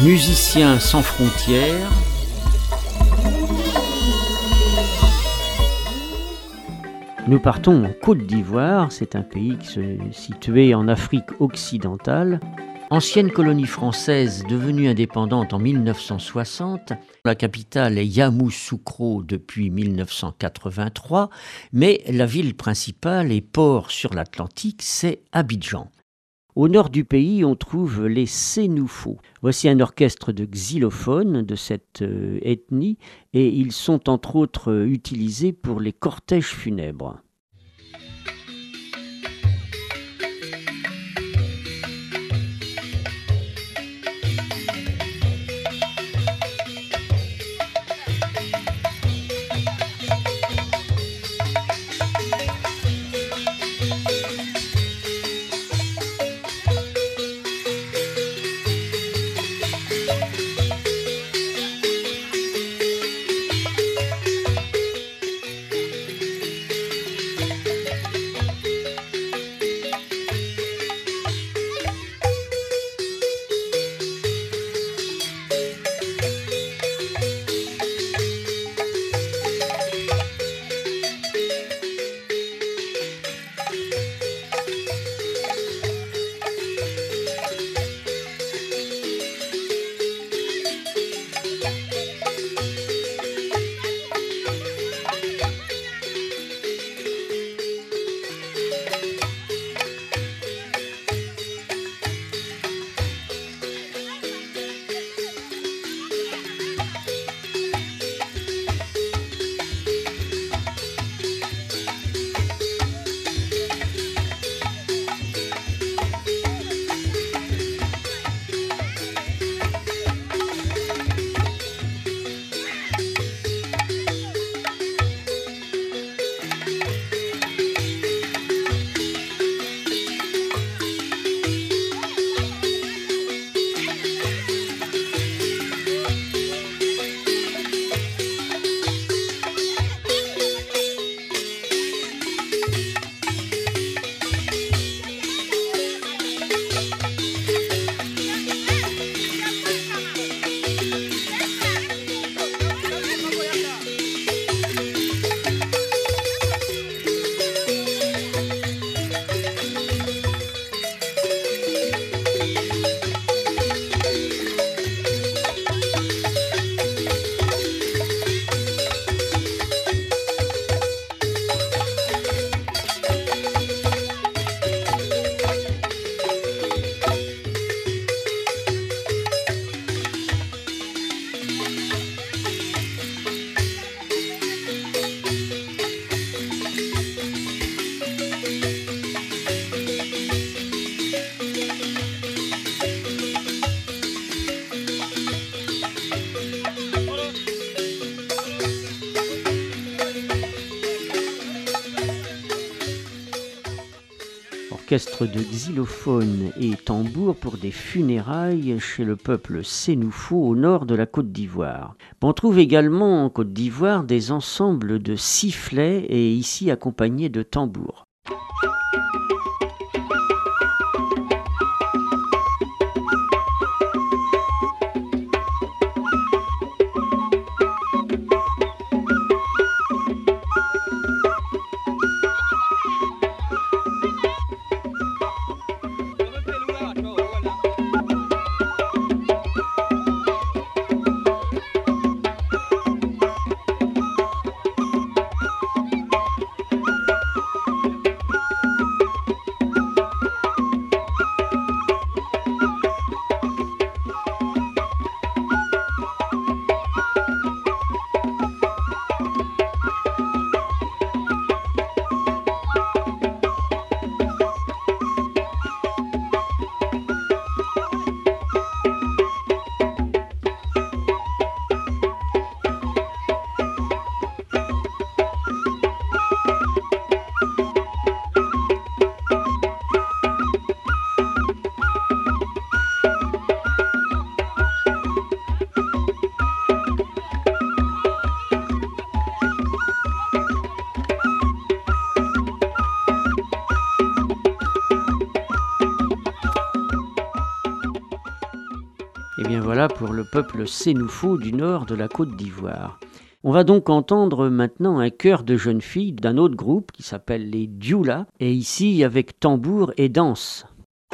Musiciens sans frontières, nous partons en Côte d'Ivoire, c'est un pays situé en Afrique occidentale. Ancienne colonie française devenue indépendante en 1960, la capitale est Yamoussoukro depuis 1983, mais la ville principale et port sur l'Atlantique, c'est Abidjan. Au nord du pays, on trouve les Sénoufos. Voici un orchestre de xylophones de cette ethnie et ils sont entre autres utilisés pour les cortèges funèbres. Orchestre de xylophones et tambours pour des funérailles chez le peuple Sénoufo au nord de la Côte d'Ivoire. On trouve également en Côte d'Ivoire des ensembles de sifflets et ici accompagnés de tambours. Voilà pour le peuple Sénoufo du nord de la Côte d'Ivoire. On va donc entendre maintenant un chœur de jeunes filles d'un autre groupe qui s'appelle les Dioula, et ici avec tambour et danse.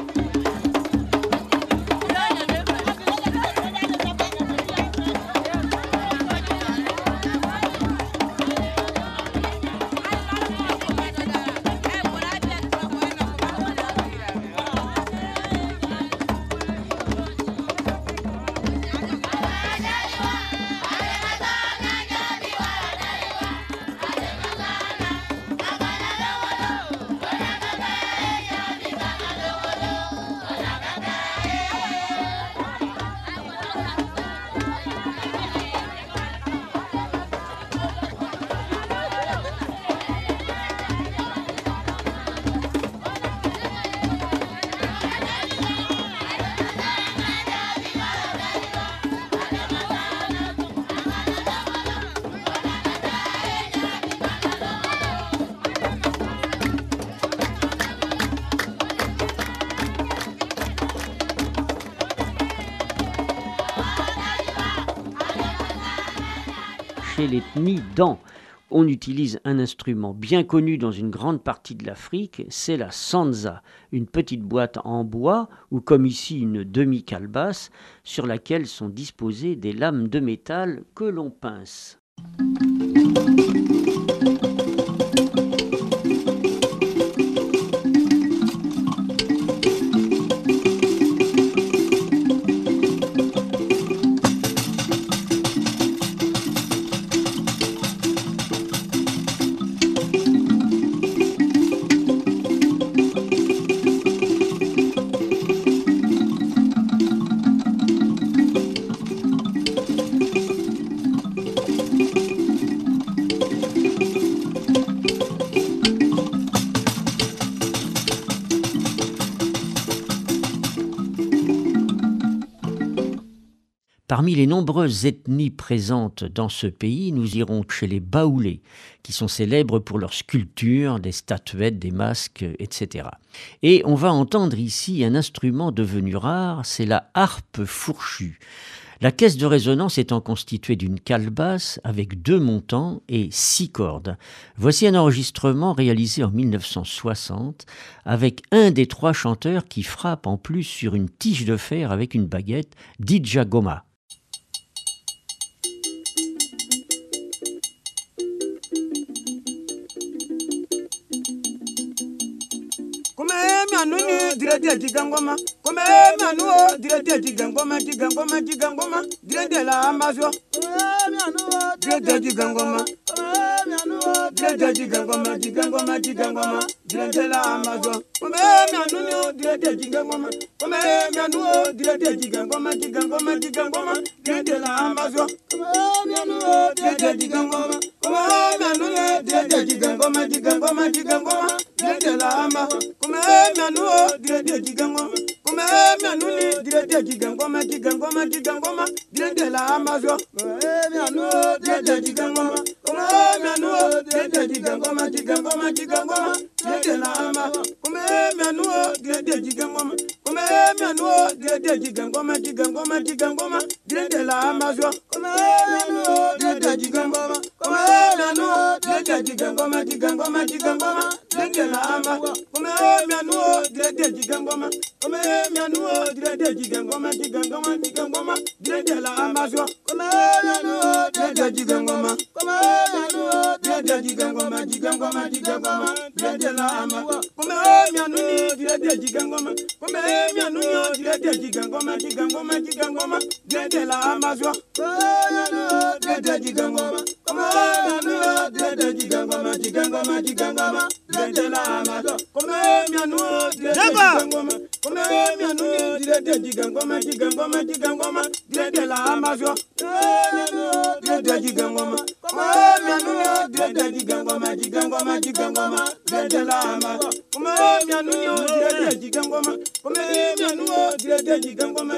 Chez l'ethnie Dan, on utilise un instrument bien connu dans une grande partie de l'Afrique, c'est la sanza, une petite boîte en bois ou comme ici une demi-calebasse sur laquelle sont disposées des lames de métal que l'on pince. Parmi les nombreuses ethnies présentes dans ce pays, nous irons chez les Baoulés, qui sont célèbres pour leurs sculptures, des statuettes, des masques, etc. Et on va entendre ici un instrument devenu rare, c'est la harpe fourchue. La caisse de résonance étant constituée d'une calebasse avec 2 montants et 6 cordes. Voici un enregistrement réalisé en 1960 avec un des 3 chanteurs qui frappe en plus sur une tige de fer avec une baguette, Dija Goma. Anuni direte jigangoma kome manu direte jigangoma direte la amazwa direte jigangoma direte jigangoma direte la amazwa kome manu direte jigangoma kome manu direte jigangoma direte la amazwa kome manu direte jigangoma kome manu direte jigangoma direte la amazwa kome manu direte jigangoma kome manu direte jigangoma direte la amazwa kome manu direte jigangoma kome manu direte jigangoma direte la amazwa kome manu direte jigangoma kome manu direte jigangoma direte la amazwa kome manu direte jigangoma kome manu direte jigangoma direte la amazwa kome manu direte jigangoma kome manu direte jigangoma direte la amazwa kome manu direte jigangoma kome manu direte jigangoma direte la amazwa kome manu direte jigangoma kome manu direte jigangoma direte la amazwa kome manu direte jigangoma kome manu direte jigangoma direte la amazwa kome manu direte jigangoma kome manu direte jigangoma direte la amazwa direte jigangoma kome manu direte jigangoma direte la amazwa kome manu direte jigangoma kome manu direte jigangoma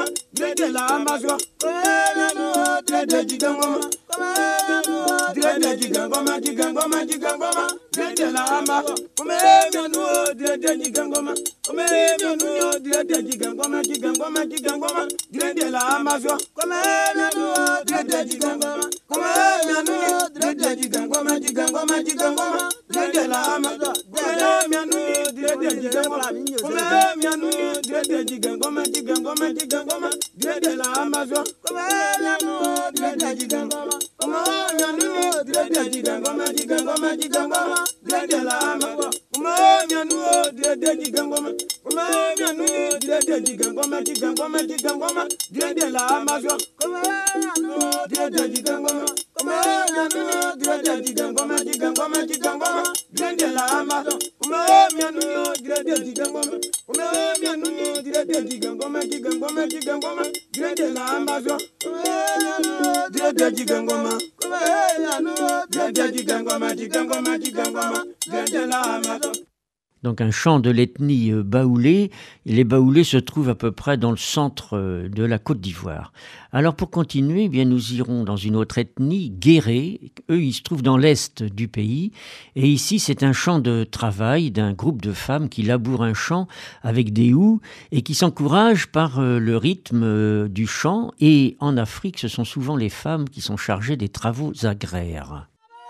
direte la amazwa kome manu direte jigangoma kome manu direte jigangoma jigangoma jigangoma direte la amba kome mianu direte jigangoma kome mianu direte jigangoma jigangoma jigangoma direte la amba so kome mianu direte jigangoma kome mianu direte jigangoma jigangoma jigangoma direte la amba kome mianu direte jigangoma kome mianu direte jigangoma jigangoma jigangoma direte la amba so kome mianu direte jigangoma kome mianu direte jigangoma jigangoma jigangoma direte la amba kome mianu direte jigangoma kome mianu direte jigangoma jigangoma jigangoma direte la amba so kome mianu direte jigangoma kome mianu direte jigangoma jigangoma jigangoma direte la amba so kome mianu direte jigangoma kome mianu direte jigangoma jigangoma jigangoma direte la amba so kome mianu direte jigangoma kome mianu direte jigangoma jigangoma jigangoma direte la amba so. Donc un chant de l'ethnie baoulé. Les baoulés se trouvent à peu près dans le centre de la Côte d'Ivoire. Alors pour continuer, eh bien nous irons dans une autre ethnie, guéré. Eux, ils se trouvent dans l'est du pays. Et ici, c'est un chant de travail d'un groupe de femmes qui labourent un champ avec des houes et qui s'encouragent par le rythme du chant. Et en Afrique, ce sont souvent les femmes qui sont chargées des travaux agraires.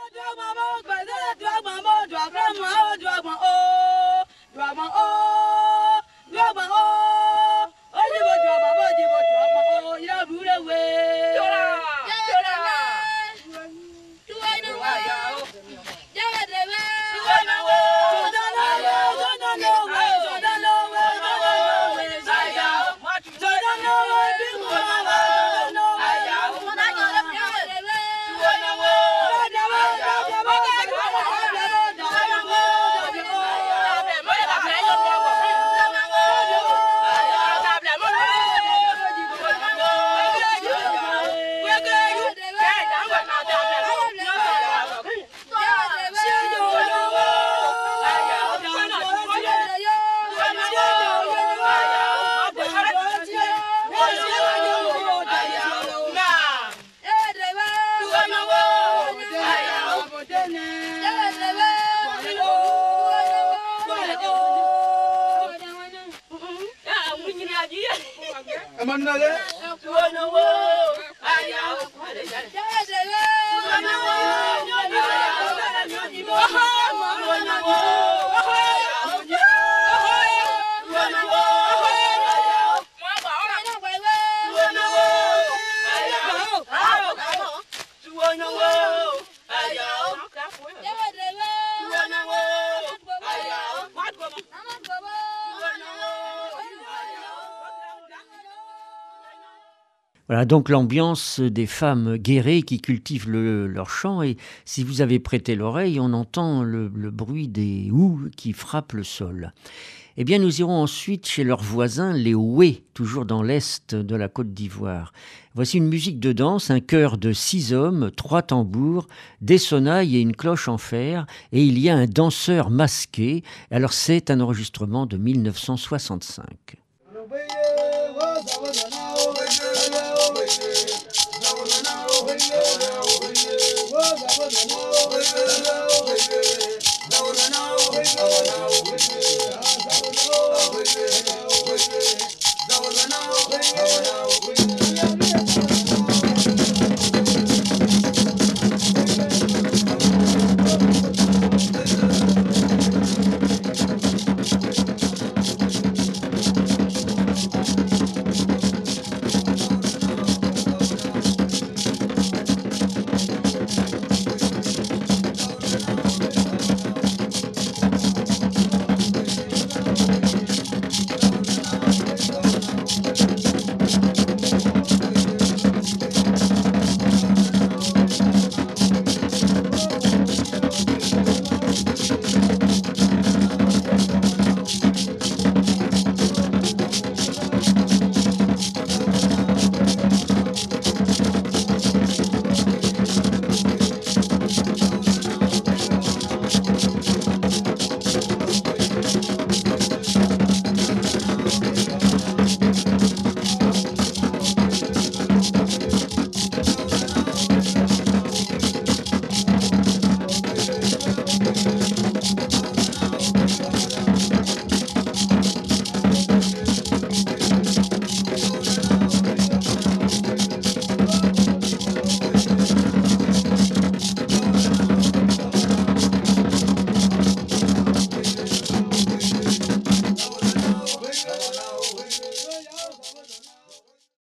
Voilà donc l'ambiance des femmes guérées qui cultivent leur champ, et si vous avez prêté l'oreille, on entend le bruit des houes qui frappent le sol. Eh bien, nous irons ensuite chez leurs voisins, les Oué, toujours dans l'est de la Côte d'Ivoire. Voici une musique de danse, un chœur de 6 hommes, 3 tambours, des sonnailles et une cloche en fer, et il y a un danseur masqué. Alors c'est un enregistrement de 1965.